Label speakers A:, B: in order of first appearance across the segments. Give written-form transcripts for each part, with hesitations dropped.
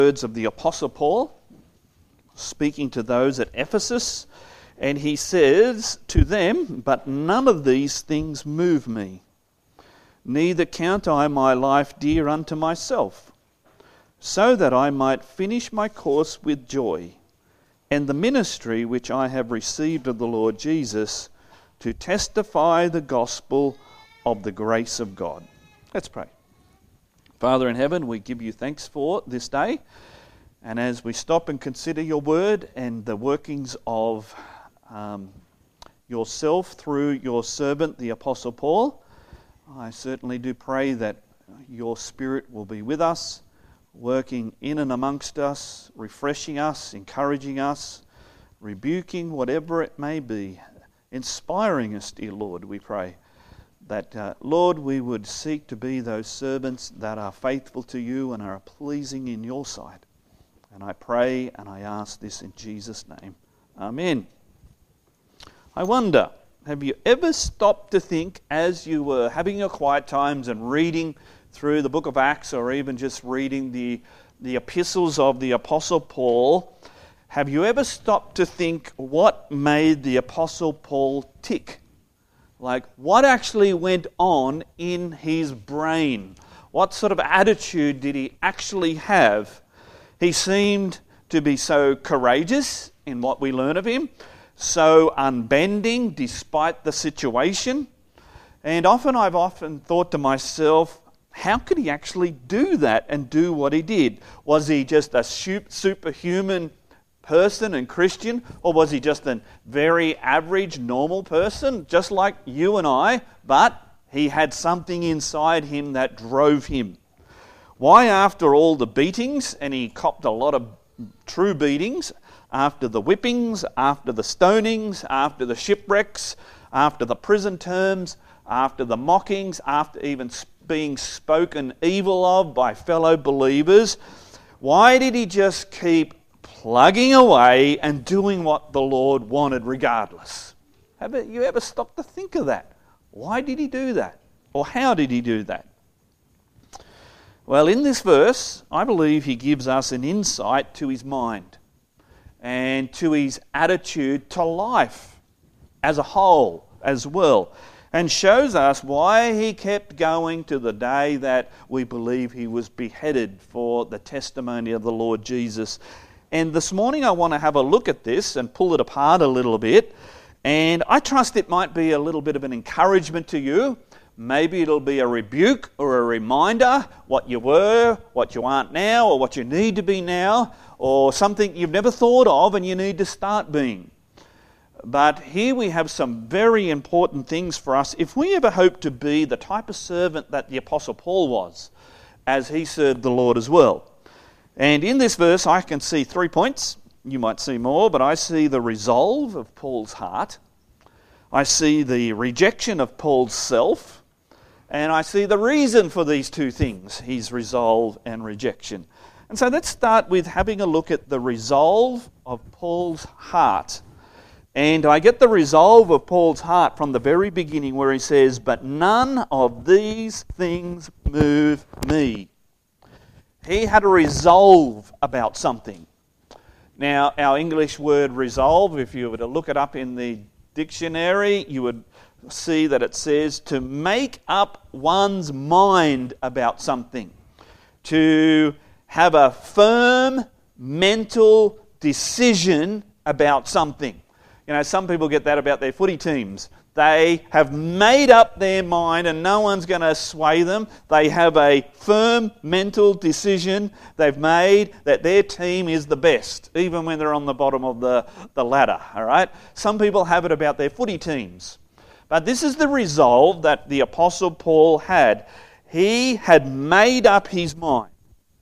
A: Words of the Apostle Paul, speaking to those at Ephesus, and he says to them, "But none of these things move me, neither count I my life dear unto myself, so that I might finish my course with joy, and the ministry which I have received of the Lord Jesus, to testify the gospel of the grace of God." Let's pray. Father in heaven, we give you thanks for this day. And as we stop and consider your word and the workings of yourself through your servant, the Apostle Paul, I certainly do pray that your Spirit will be with us, working in and amongst us, refreshing us, encouraging us, rebuking whatever it may be, inspiring us, dear Lord, we pray. That, Lord, we would seek to be those servants that are faithful to you and are pleasing in your sight. And I pray and I ask this in Jesus' name. Amen. I wonder, have you ever stopped to think as you were having your quiet times and reading through the book of Acts, or even just reading the epistles of the Apostle Paul, have you ever stopped to think what made the Apostle Paul tick? Like, what actually went on in his brain? What sort of attitude did he actually have? He seemed to be so courageous in what we learn of him, so unbending despite the situation. And I've often thought to myself, how could he actually do that and do what he did? Was he just a superhuman person and Christian, or was he just a very average, normal person, just like you and I, but he had something inside him that drove him? Why, after all the beatings, and he copped a lot of true beatings, after the whippings, after the stonings, after the shipwrecks, after the prison terms, after the mockings, after even being spoken evil of by fellow believers, why did he just keep plugging away and doing what the Lord wanted regardless? Have you ever stopped to think of that? Why did he do that? Or how did he do that? Well, in this verse, I believe he gives us an insight to his mind and to his attitude to life as a whole as well, and shows us why he kept going to the day that we believe he was beheaded for the testimony of the Lord Jesus. And this morning I want to have a look at this and pull it apart a little bit. And I trust it might be a little bit of an encouragement to you. Maybe it'll be a rebuke or a reminder what you were, what you aren't now, or what you need to be now, or something you've never thought of and you need to start being. But here we have some very important things for us if we ever hope to be the type of servant that the Apostle Paul was, as he served the Lord as well. And in this verse, I can see 3 points. You might see more, but I see the resolve of Paul's heart. I see the rejection of Paul's self. And I see the reason for these two things, his resolve and rejection. And so let's start with having a look at the resolve of Paul's heart. And I get the resolve of Paul's heart from the very beginning where he says, "But none of these things move me." He had a resolve about something. Now, our English word resolve, if you were to look it up in the dictionary, you would see that it says to make up one's mind about something. To have a firm mental decision about something. You know, some people get that about their footy teams. They have made up their mind and no one's going to sway them. They have a firm mental decision they've made that their team is the best, even when they're on the bottom of the ladder. All right? Some people have it about their footy teams. But this is the resolve that the Apostle Paul had. He had made up his mind.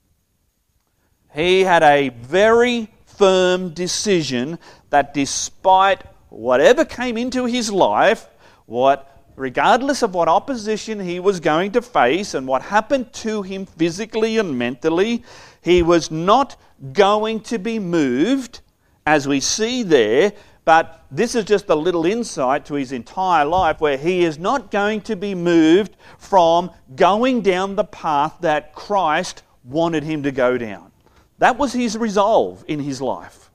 A: He had a very firm decision that despite whatever came into his life, regardless of what opposition he was going to face and what happened to him physically and mentally, he was not going to be moved, as we see there. But this is just a little insight to his entire life, where he is not going to be moved from going down the path that Christ wanted him to go down. That was his resolve in his life.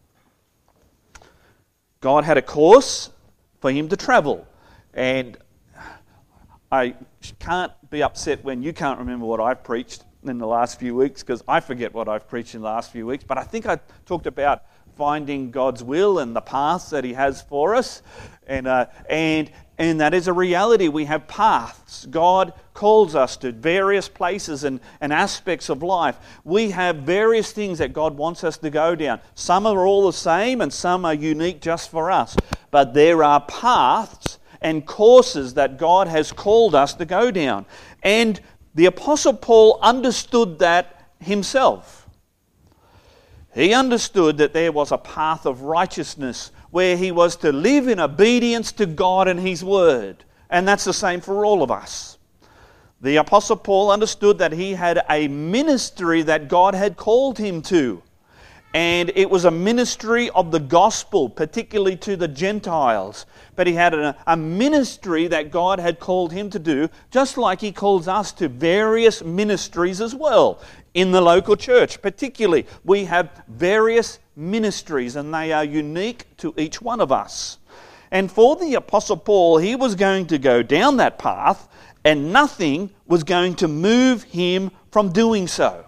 A: God had a course for him to travel. And I can't be upset when you can't remember what I've preached in the last few weeks, because I forget what I've preached in the last few weeks. But I think I talked about finding God's will and the paths that he has for us. And that is a reality. We have paths. God calls us to various places and aspects of life. We have various things that God wants us to go down. Some are all the same and some are unique just for us. But there are paths and courses that God has called us to go down. And the Apostle Paul understood that himself. He understood that there was a path of righteousness where he was to live in obedience to God and his word. And that's the same for all of us. The Apostle Paul understood that he had a ministry that God had called him to. And it was a ministry of the gospel, particularly to the Gentiles. But he had a ministry that God had called him to do, just like he calls us to various ministries as well. In the local church, particularly, we have various ministries and they are unique to each one of us. And for the Apostle Paul, he was going to go down that path and nothing was going to move him from doing so.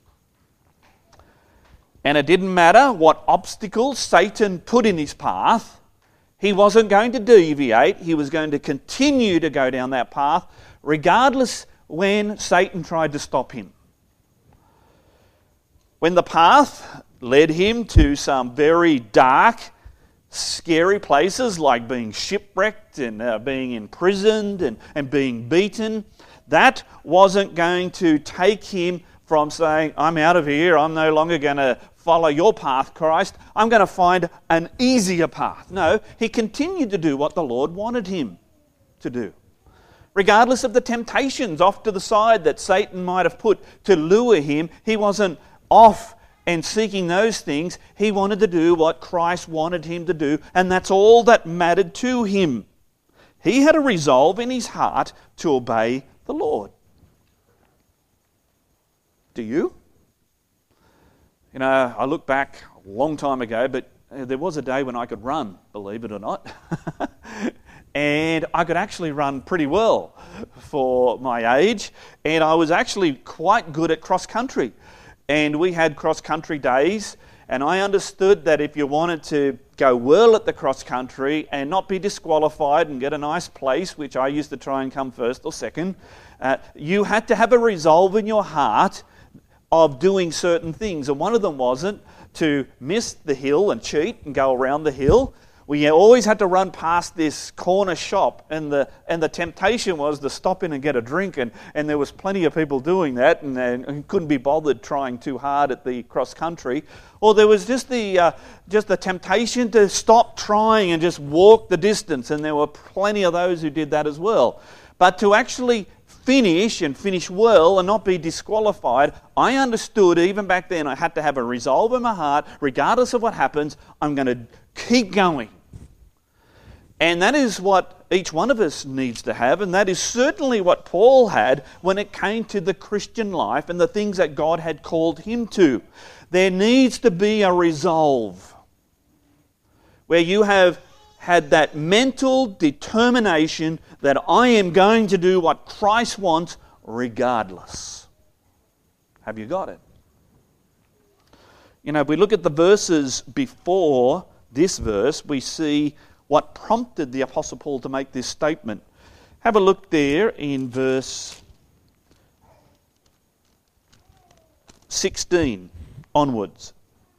A: And it didn't matter what obstacles Satan put in his path, he wasn't going to deviate. He was going to continue to go down that path, regardless when Satan tried to stop him. When the path led him to some very dark, scary places like being shipwrecked and being imprisoned and being beaten, that wasn't going to take him from saying, I'm out of here, I'm no longer going to follow your path, Christ, I'm going to find an easier path. No, he continued to do what the Lord wanted him to do. Regardless of the temptations off to the side that Satan might have put to lure him, he wasn't off and seeking those things. He wanted to do what Christ wanted him to do, and that's all that mattered to him. He had a resolve in his heart to obey the Lord. Do you? You know, I look back a long time ago, but there was a day when I could run, believe it or not. And I could actually run pretty well for my age, and I was actually quite good at cross country. And we had cross-country days, and I understood that if you wanted to go well at the cross-country and not be disqualified and get a nice place, which I used to try and come first or second, you had to have a resolve in your heart of doing certain things. And one of them wasn't to miss the hill and cheat and go around the hill. We always had to run past this corner shop, and the temptation was to stop in and get a drink, and there was plenty of people doing that, and couldn't be bothered trying too hard at the cross country. Or there was just the temptation to stop trying and just walk the distance, and there were plenty of those who did that as well. But to actually finish well and not be disqualified, I understood even back then I had to have a resolve in my heart, regardless of what happens, I'm going to keep going. And that is what each one of us needs to have, and that is certainly what Paul had when it came to the Christian life and the things that God had called him to. There needs to be a resolve where you have had that mental determination that I am going to do what Christ wants regardless. Have you got it? You know, if we look at the verses before this verse, we see what prompted the Apostle Paul to make this statement. Have a look there in verse 16 onwards.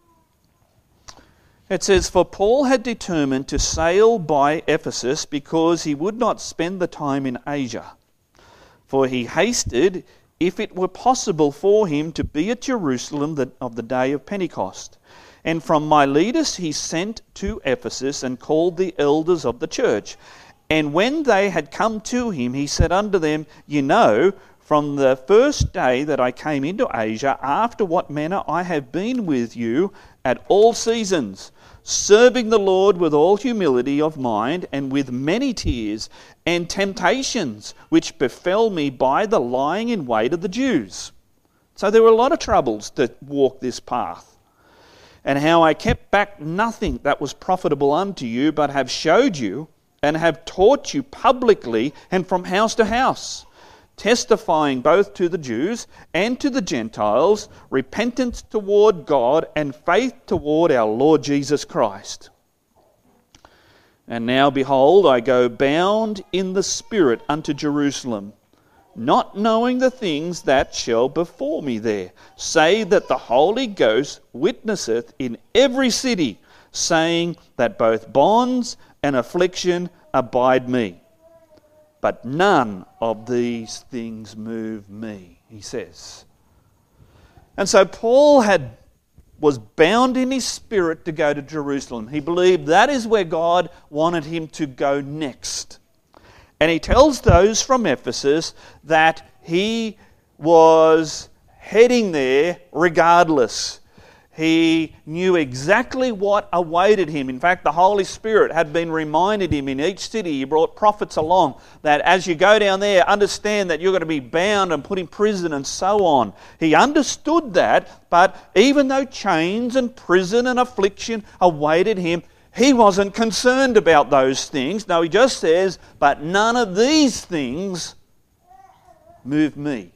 A: It says, "For Paul had determined to sail by Ephesus because he would not spend the time in Asia. For he hasted, if it were possible for him, to be at Jerusalem of the day of Pentecost. And from Miletus he sent to Ephesus and called the elders of the church. And when they had come to him, he said unto them, You know, from the first day that I came into Asia, after what manner I have been with you at all seasons, serving the Lord with all humility of mind and with many tears and temptations, which befell me by the lying in wait of the Jews." So there were a lot of troubles to walk this path. and how I kept back nothing that was profitable unto you, but have showed you and have taught you publicly and from house to house, testifying both to the Jews and to the Gentiles, repentance toward God and faith toward our Lord Jesus Christ. And now, behold, I go bound in the Spirit unto Jerusalem, not knowing the things that shall befall me there, save that the Holy Ghost witnesseth in every city, saying that both bonds and affliction abide me. But none of these things move me, he says. And so Paul was bound in his spirit to go to Jerusalem. He believed that is where God wanted him to go next. And he tells those from Ephesus that he was heading there regardless. He knew exactly what awaited him. In fact, the Holy Spirit had been reminded him in each city. He brought prophets along that as you go down there, understand that you're going to be bound and put in prison and so on. He understood that, but even though chains and prison and affliction awaited him, he wasn't concerned about those things. No, he just says, but none of these things move me.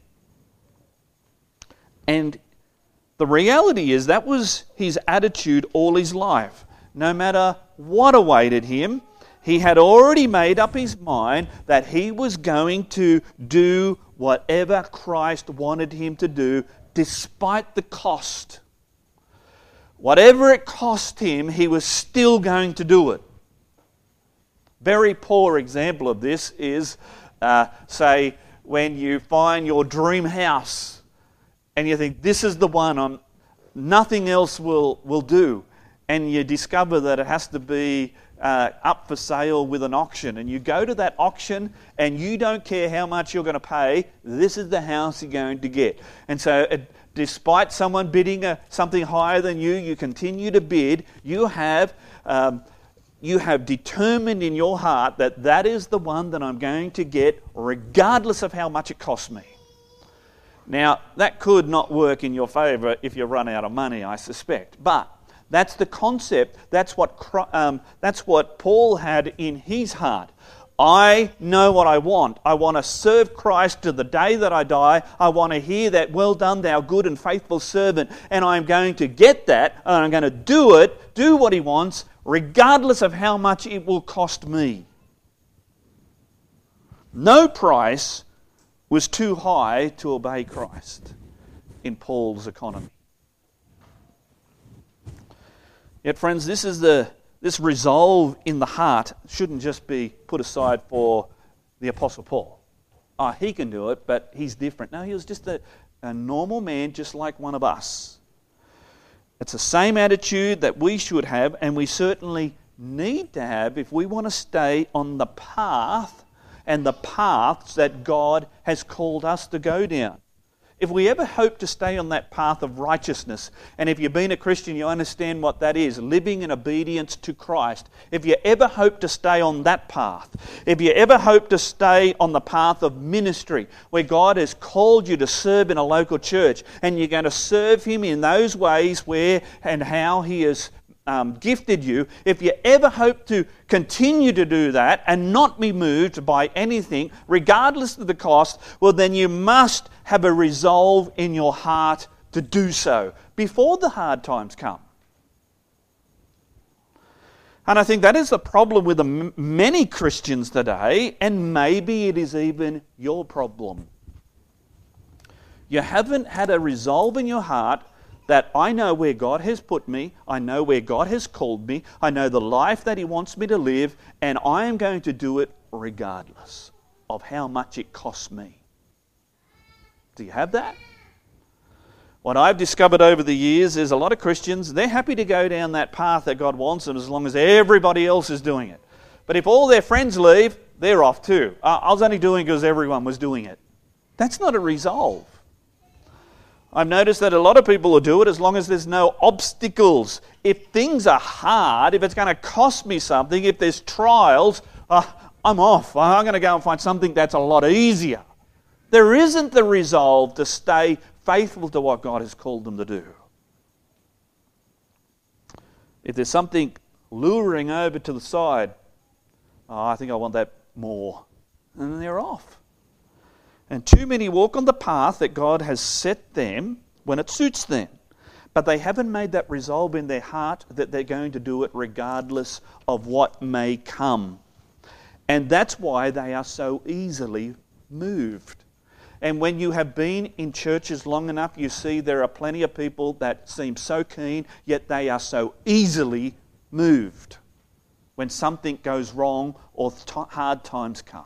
A: And the reality is that was his attitude all his life. No matter what awaited him, he had already made up his mind that he was going to do whatever Christ wanted him to do, despite the cost. Whatever it cost him, he was still going to do it. Very poor example of this is, say, when you find your dream house and you think, this is the one, nothing else will do. And you discover that it has to be up for sale with an auction. And you go to that auction and you don't care how much you're going to pay. This is the house you're going to get. And so despite someone bidding something higher than you, you continue to bid. You have determined in your heart that that is the one that I'm going to get regardless of how much it costs me. Now, that could not work in your favour if you run out of money, I suspect. But that's the concept. That's what Paul had in his heart. I know what I want. I want to serve Christ to the day that I die. I want to hear that, well done, thou good and faithful servant. And I'm going to get that, and I'm going to do what he wants, regardless of how much it will cost me. No price was too high to obey Christ in Paul's economy. Yet, friends, this resolve in the heart shouldn't just be put aside for the Apostle Paul. Oh, he can do it, but he's different. No, he was just a normal man, just like one of us. It's the same attitude that we should have, and we certainly need to have if we want to stay on the path and the paths that God has called us to go down. If we ever hope to stay on that path of righteousness, and if you've been a Christian, you understand what that is, living in obedience to Christ. If you ever hope to stay on that path, if you ever hope to stay on the path of ministry, where God has called you to serve in a local church, and you're going to serve Him in those ways where and how He has gifted you, if you ever hope to continue to do that and not be moved by anything, regardless of the cost, well, then you must have a resolve in your heart to do so before the hard times come. And I think that is the problem with many Christians today, and maybe it is even your problem. You haven't had a resolve in your heart that I know where God has put me, I know where God has called me, I know the life that He wants me to live, and I am going to do it regardless of how much it costs me. Do you have that? What I've discovered over the years is a lot of Christians, they're happy to go down that path that God wants them as long as everybody else is doing it. But if all their friends leave, they're off too. I was only doing it because everyone was doing it. That's not a resolve. I've noticed that a lot of people will do it as long as there's no obstacles. If things are hard, if it's going to cost me something, if there's trials, I'm off. I'm going to go and find something that's a lot easier. There isn't the resolve to stay faithful to what God has called them to do. If there's something luring over to the side, I think I want that more. And then they're off. And too many walk on the path that God has set them when it suits them. But they haven't made that resolve in their heart that they're going to do it regardless of what may come. And that's why they are so easily moved. And when you have been in churches long enough, you see there are plenty of people that seem so keen, yet they are so easily moved when something goes wrong or hard times come.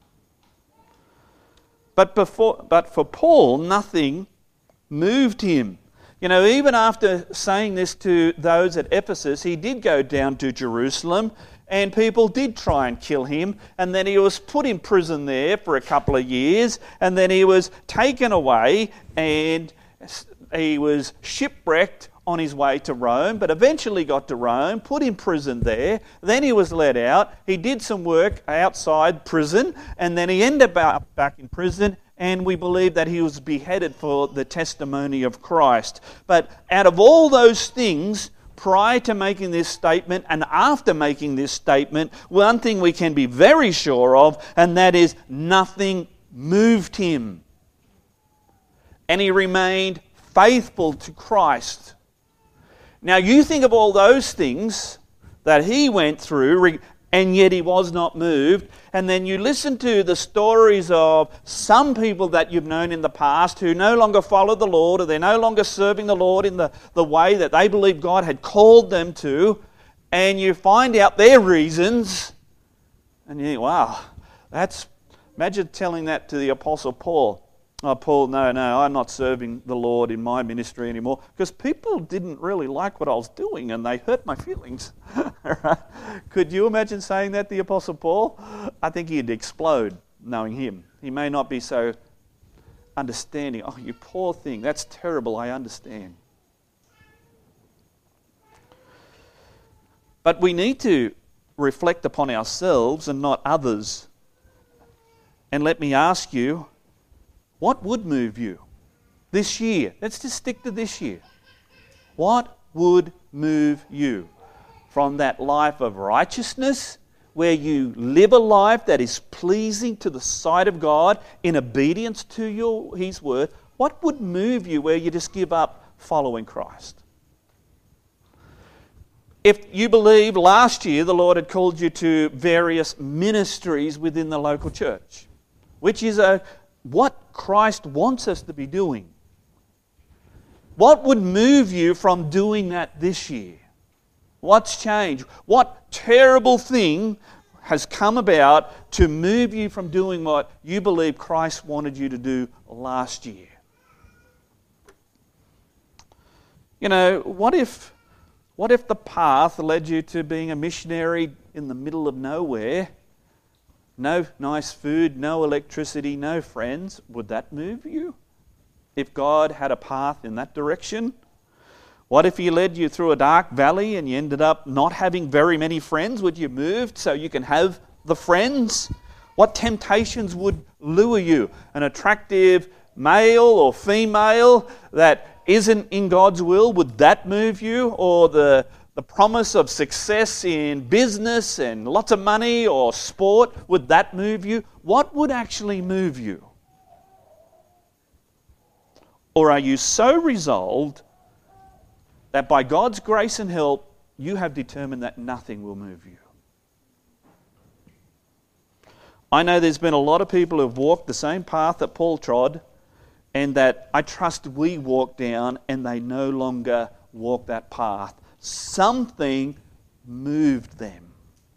A: But for Paul, nothing moved him. You know, even after saying this to those at Ephesus, he did go down to Jerusalem and people did try and kill him, and then he was put in prison there for a couple of years, and then he was taken away and he was shipwrecked on his way to Rome, but eventually got to Rome, put in prison there, then he was let out, he did some work outside prison, and then he ended up back in prison, and we believe that he was beheaded for the testimony of Christ. But out of all those things, prior to making this statement and after making this statement, one thing we can be very sure of, and that is nothing moved him. And he remained faithful to Christ. Now you think of all those things that he went through, and yet he was not moved. And then you listen to the stories of some people that you've known in the past who no longer follow the Lord, or they're no longer serving the Lord in the way that they believe God had called them to. And you find out their reasons. And you think, wow, imagine telling that to the Apostle Paul. Oh, Paul, no, I'm not serving the Lord in my ministry anymore. Because people didn't really like what I was doing and they hurt my feelings. Could you imagine saying that to the Apostle Paul? I think he'd explode knowing him. He may not be so understanding. Oh, you poor thing, that's terrible, I understand. But we need to reflect upon ourselves and not others. And let me ask you, what would move you this year? Let's just stick to this year. What would move you from that life of righteousness where you live a life that is pleasing to the sight of God in obedience to His word? What would move you where you just give up following Christ? If you believe last year the Lord had called you to various ministries within the local church, which is what Christ wants us to be doing. What would move you from doing that this year? What's changed? What terrible thing has come about to move you from doing what you believe Christ wanted you to do last year? You know, what if the path led you to being a missionary in the middle of nowhere? No nice food, no electricity, no friends. Would that move you? If God had a path in that direction? What if He led you through a dark valley and you ended up not having very many friends? Would you move so you can have the friends? What temptations would lure you? An attractive male or female that isn't in God's will, would that move you? Or the promise of success in business and lots of money or sport, would that move you? What would actually move you? Or are you so resolved that by God's grace and help, you have determined that nothing will move you? I know there's been a lot of people who have walked the same path that Paul trod, and that I trust we walk down, and they no longer walk that path. Something moved them.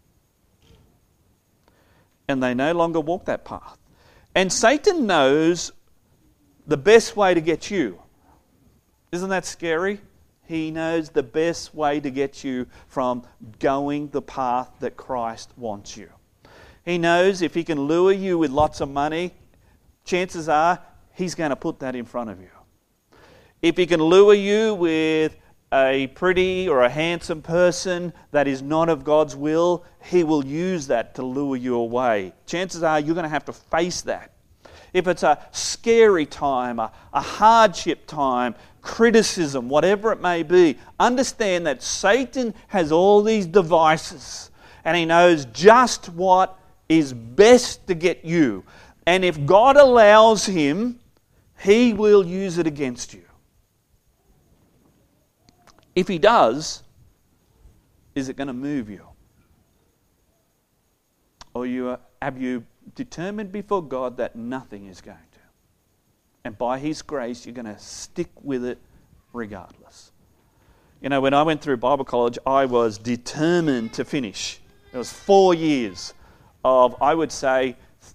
A: And they no longer walk that path. And Satan knows the best way to get you. Isn't that scary? He knows the best way to get you from going the path that Christ wants you. He knows if he can lure you with lots of money, chances are he's going to put that in front of you. If he can lure you with a pretty or a handsome person that is not of God's will, he will use that to lure you away. Chances are you're going to have to face that. If it's a scary time, a hardship time, criticism, whatever it may be, understand that Satan has all these devices and he knows just what is best to get you. And if God allows him, he will use it against you. If he does, is it going to move you? Or have you determined before God that nothing is going to? And by his grace, you're going to stick with it regardless. You know, when I went through Bible college, I was determined to finish. It was 4 years of, I would say,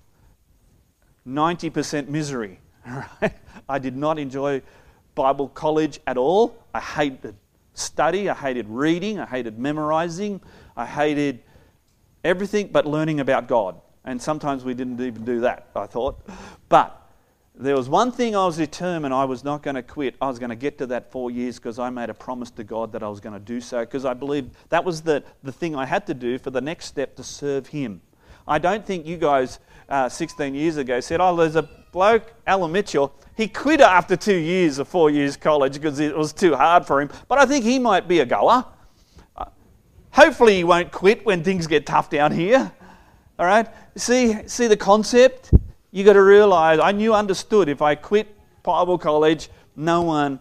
A: 90% misery. Right? I did not enjoy Bible college at all. I hated study, I hated reading, I hated memorizing, I hated everything but learning about God. And sometimes we didn't even do that, I thought. But there was one thing I was determined I was not going to quit. I was going to get to that 4 years because I made a promise to God that I was going to do so, because I believed that was the thing I had to do for the next step to serve him. I don't think you guys 16 years ago said, oh, there's a bloke, Alan Mitchell, he quit after 2 years of 4 years college because it was too hard for him. But I think he might be a goer. Hopefully he won't quit when things get tough down here. All right? See the concept? You got to realize, I understood if I quit Bible college, nothing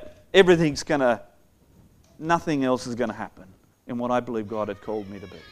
A: else is going to happen in what I believe God had called me to be.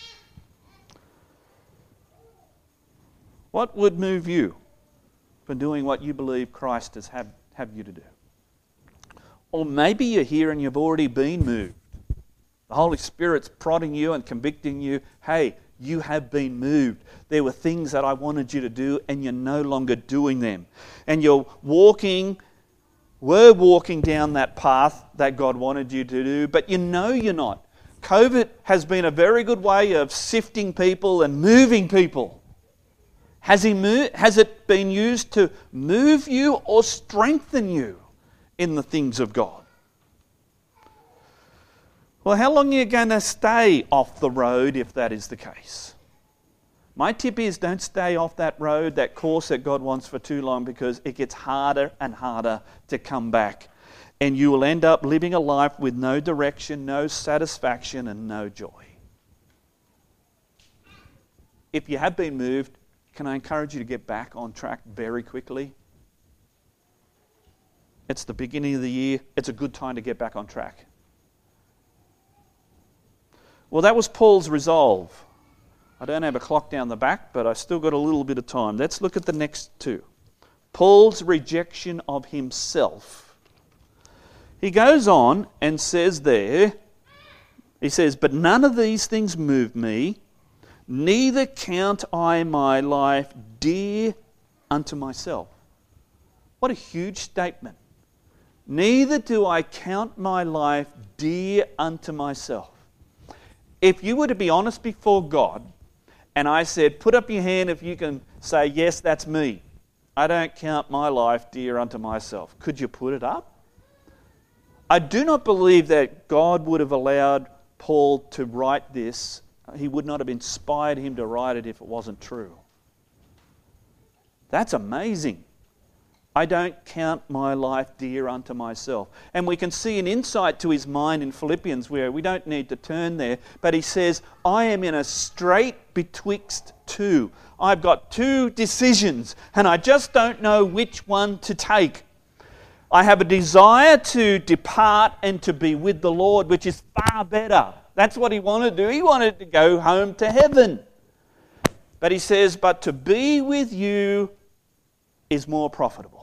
A: What would move you from doing what you believe Christ has have you to do? Or maybe you're here and you've already been moved. The Holy Spirit's prodding you and convicting you. Hey, you have been moved. There were things that I wanted you to do and you're no longer doing them. And were walking down that path that God wanted you to do, but you know you're not. COVID has been a very good way of sifting people and moving people. Has it been used to move you or strengthen you in the things of God? Well, how long are you going to stay off the road if that is the case? My tip is don't stay off that road, that course that God wants for too long, because it gets harder and harder to come back. And you will end up living a life with no direction, no satisfaction, and no joy. If you have been moved, can I encourage you to get back on track very quickly? It's the beginning of the year. It's a good time to get back on track. Well, that was Paul's resolve. I don't have a clock down the back, but I've still got a little bit of time. Let's look at the next two. Paul's rejection of himself. He goes on and says there, he says, but none of these things move me, neither count I my life dear unto myself. What a huge statement. Neither do I count my life dear unto myself. If you were to be honest before God, and I said, put up your hand if you can say, yes, that's me. I don't count my life dear unto myself. Could you put it up? I do not believe that God would have allowed Paul to write this. He would not have inspired him to write it if it wasn't true. That's amazing. I don't count my life dear unto myself. And we can see an insight to his mind in Philippians where we don't need to turn there, but he says, I am in a strait betwixt two. I've got two decisions and I just don't know which one to take. I have a desire to depart and to be with the Lord, which is far better. That's what he wanted to do. He wanted to go home to heaven. But he says, but to be with you is more profitable.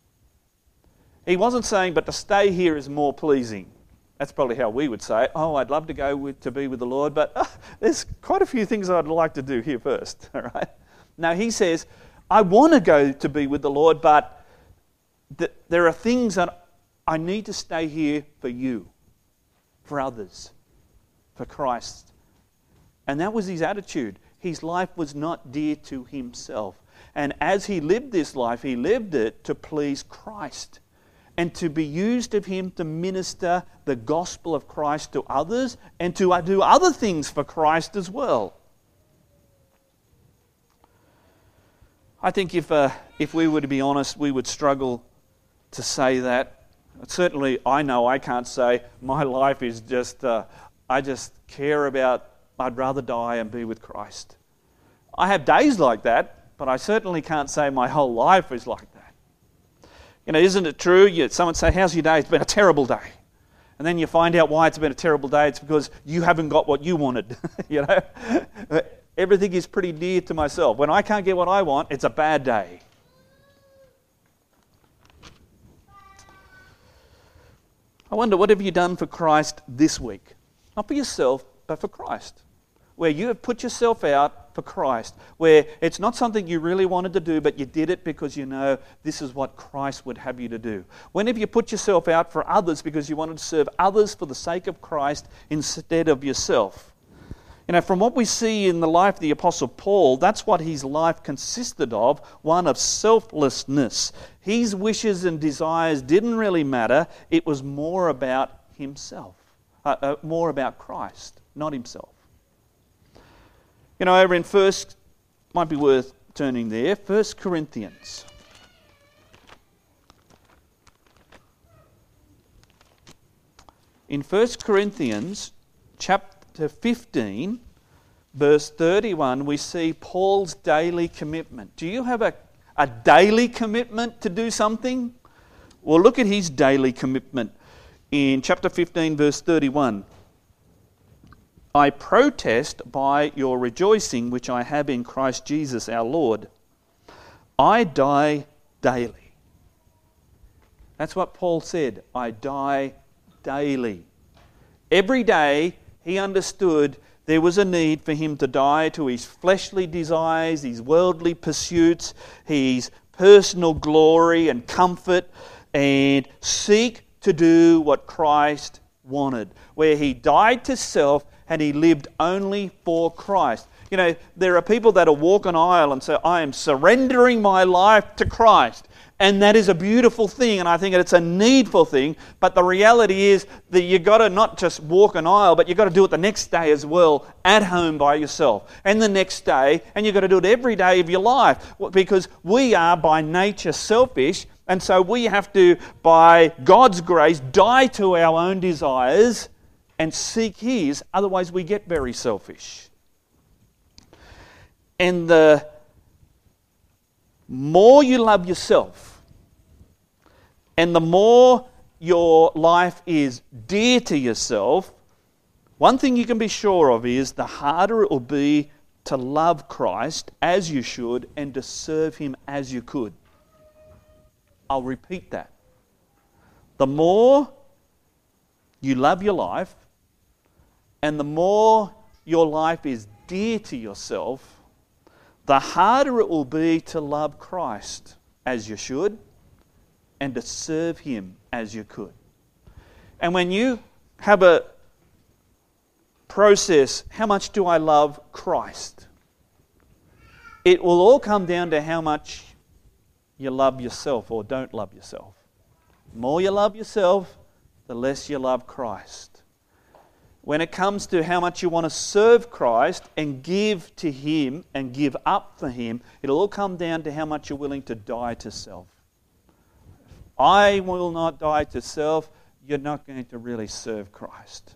A: He wasn't saying, but to stay here is more pleasing. That's probably how we would say it. Oh, I'd love to go to be with the Lord, but there's quite a few things I'd like to do here first. All right? Now he says, I want to go to be with the Lord, but there are things that I need to stay here for you, for others, for Christ. And that was his attitude. His life was not dear to himself. And as he lived this life, he lived it to please Christ and to be used of him to minister the gospel of Christ to others and to do other things for Christ as well. I think if we were to be honest, we would struggle to say that Certainly, I know I can't say my life is just, I just care about, I'd rather die and be with Christ. I have days like that, but I certainly can't say my whole life is like that. You know, isn't it true? Someone say, how's your day? It's been a terrible day. And then you find out why it's been a terrible day. It's because you haven't got what you wanted. You know, everything is pretty dear to myself. When I can't get what I want, it's a bad day. I wonder, what have you done for Christ this week? Not for yourself, but for Christ. Where you have put yourself out for Christ. Where it's not something you really wanted to do, but you did it because you know this is what Christ would have you to do. When have you put yourself out for others because you wanted to serve others for the sake of Christ instead of yourself? You know, from what we see in the life of the Apostle Paul, that's what his life consisted of, one of selflessness. His wishes and desires didn't really matter. It was more about himself, more about Christ, not himself. You know, over in might be worth turning there, 1 Corinthians. In 1 Corinthians chapter 15, verse 31, we see Paul's daily commitment. Do you have a daily commitment to do something? Well, look at his daily commitment in chapter 15, verse 31. I protest by your rejoicing which I have in Christ Jesus our Lord. I die daily. That's what Paul said. I die daily. Every day he understood there was a need for him to die to his fleshly desires, his worldly pursuits, his personal glory and comfort, and seek to do what Christ wanted, where he died to self and he lived only for Christ. You know, there are people that will walk an aisle and say, I am surrendering my life to Christ. And that is a beautiful thing, and I think it's a needful thing. But the reality is that you've got to not just walk an aisle, but you've got to do it the next day as well, at home by yourself. And the next day, and you've got to do it every day of your life. Because we are by nature selfish, and so we have to, by God's grace, die to our own desires and seek His. Otherwise we get very selfish. And the more you love yourself, and the more your life is dear to yourself, one thing you can be sure of is the harder it will be to love Christ as you should and to serve Him as you could. I'll repeat that. The more you love your life and the more your life is dear to yourself, the harder it will be to love Christ as you should and to serve Him as you could. And when you have a process, how much do I love Christ? It will all come down to how much you love yourself or don't love yourself. The more you love yourself, the less you love Christ. When it comes to how much you want to serve Christ and give to Him and give up for Him, it'll all come down to how much you're willing to die to self. I will not die to self. You're not going to really serve Christ.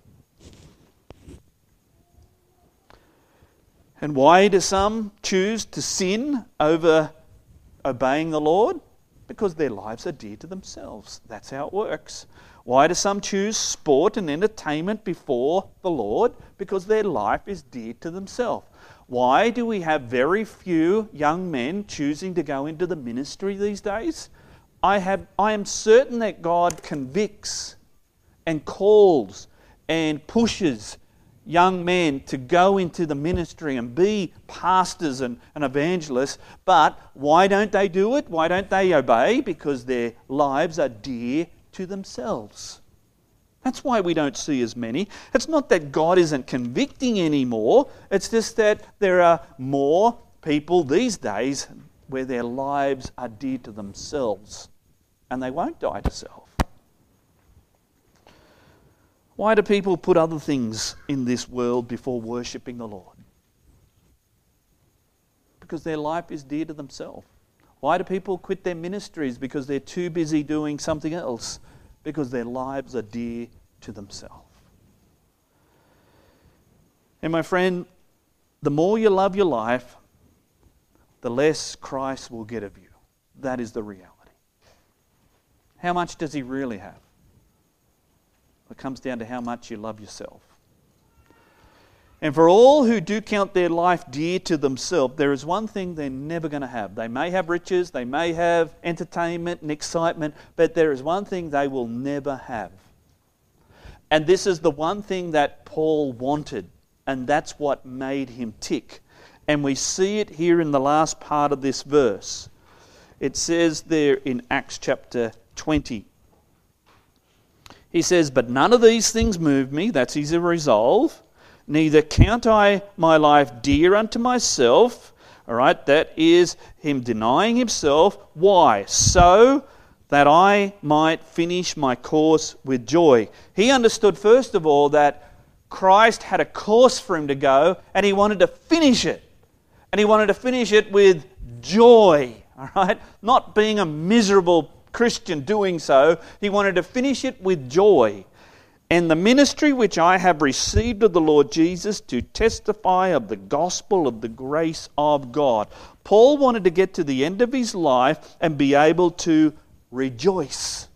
A: And why do some choose to sin over obeying the Lord? Because their lives are dear to themselves. That's how it works. Why do some choose sport and entertainment before the Lord? Because their life is dear to themselves. Why do we have very few young men choosing to go into the ministry these days? I am certain that God convicts and calls and pushes young men to go into the ministry and be pastors and evangelists. But why don't they do it? Why don't they obey? Because their lives are dear to themselves. That's why we don't see as many. It's not that God isn't convicting anymore. It's just that there are more people these days where their lives are dear to themselves and they won't die to self. Why do people put other things in this world before worshipping the Lord? Because their life is dear to themselves. Why do people quit their ministries? Because they're too busy doing something else. because their lives are dear to themselves. And my friend, the more you love your life, the less Christ will get of you. That is the reality. How much does he really have? It comes down to how much you love yourself. And for all who do count their life dear to themselves, there is one thing they're never going to have. They may have riches, they may have entertainment and excitement, but there is one thing they will never have. And this is the one thing that Paul wanted, and that's what made him tick. And we see it here in the last part of this verse. It says there in Acts chapter 20. He says, "But none of these things move me," that's his resolve. "Neither count I my life dear unto myself." All right, that is him denying himself. Why? "So that I might finish my course with joy." He understood, first of all, that Christ had a course for him to go, and he wanted to finish it. And he wanted to finish it with joy. All right, not being a miserable Christian doing so. He wanted to finish it with joy. "And the ministry which I have received of the Lord Jesus to testify of the gospel of the grace of God." Paul wanted to get to the end of his life and be able to rejoice.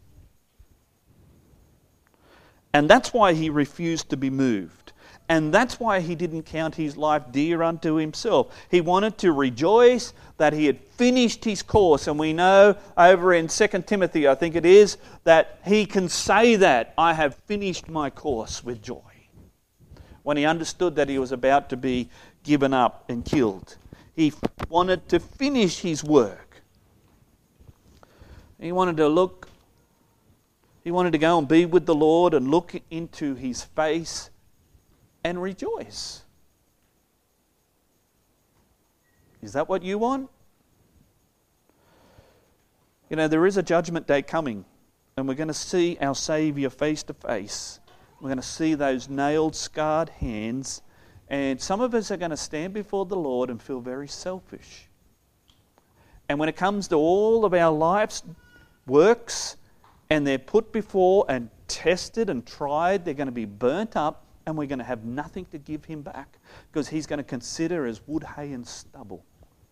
A: And that's why he refused to be moved. And that's why he didn't count his life dear unto himself. He wanted to rejoice that he had finished his course. And we know over in 2 Timothy, I think it is, that he can say that, "I have finished my course with joy." When he understood that he was about to be given up and killed. He wanted to finish his work. He wanted to go and be with the Lord and look into his face and rejoice. Is that what you want? You know, there is a judgment day coming, and we're going to see our Saviour face to face. We're going to see those nailed, scarred hands, and some of us are going to stand before the Lord and feel very selfish. And when it comes to all of our life's works, and they're put before and tested and tried, they're going to be burnt up, and we're going to have nothing to give him back, because he's going to consider as wood, hay and stubble.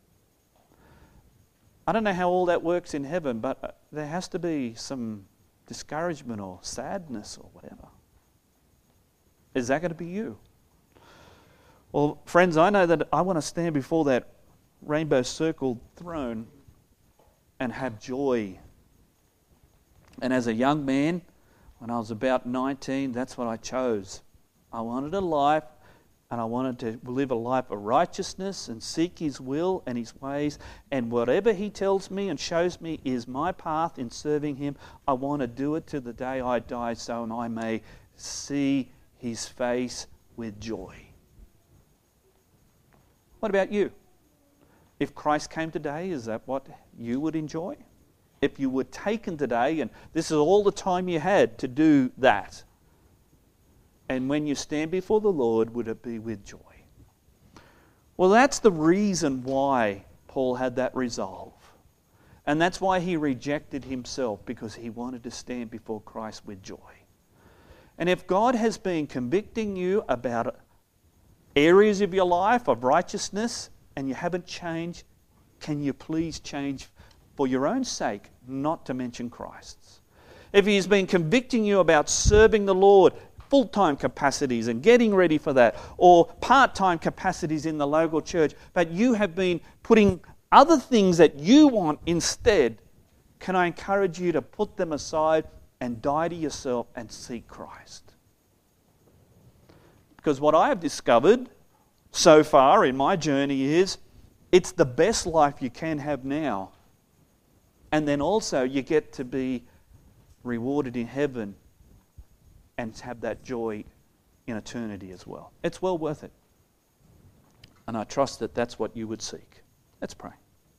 A: I don't know how all that works in heaven, but there has to be some discouragement or sadness or whatever. Is that going to be you? Well, friends, I know that I want to stand before that rainbow circled throne and have joy. And as a young man, when I was about 19, that's what I chose. I wanted a life, and I wanted to live a life of righteousness and seek his will and his ways. And whatever he tells me and shows me is my path in serving him, I want to do it to the day I die, so I may see his face with joy. What about you? If Christ came today, is that what you would enjoy? If you were taken today, and this is all the time you had to do that, and when you stand before the Lord, would it be with joy? Well, that's the reason why Paul had that resolve. And that's why he rejected himself, because he wanted to stand before Christ with joy. And if God has been convicting you about areas of your life of righteousness and you haven't changed, can you please change for your own sake, not to mention Christ's? If he's been convicting you about serving the Lord, full-time capacities and getting ready for that, or part-time capacities in the local church, but you have been putting other things that you want instead, can I encourage you to put them aside and die to yourself and seek Christ? Because what I have discovered so far in my journey is it's the best life you can have now. And then also you get to be rewarded in heaven and have that joy in eternity as well. It's well worth it. And I trust that that's what you would seek. Let's pray.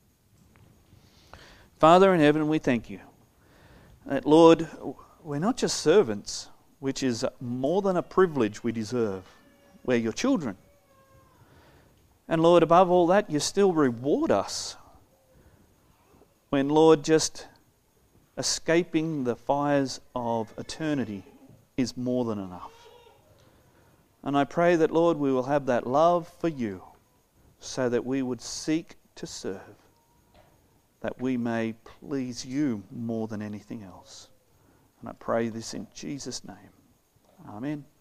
A: Father in heaven, we thank you that, Lord, we're not just servants, which is more than a privilege we deserve. We're your children. And Lord, above all that, you still reward us when, Lord, just escaping the fires of eternity is more than enough. And I pray that, Lord, we will have that love for you so that we would seek to serve, that we may please you more than anything else. And I pray this in Jesus' name. Amen.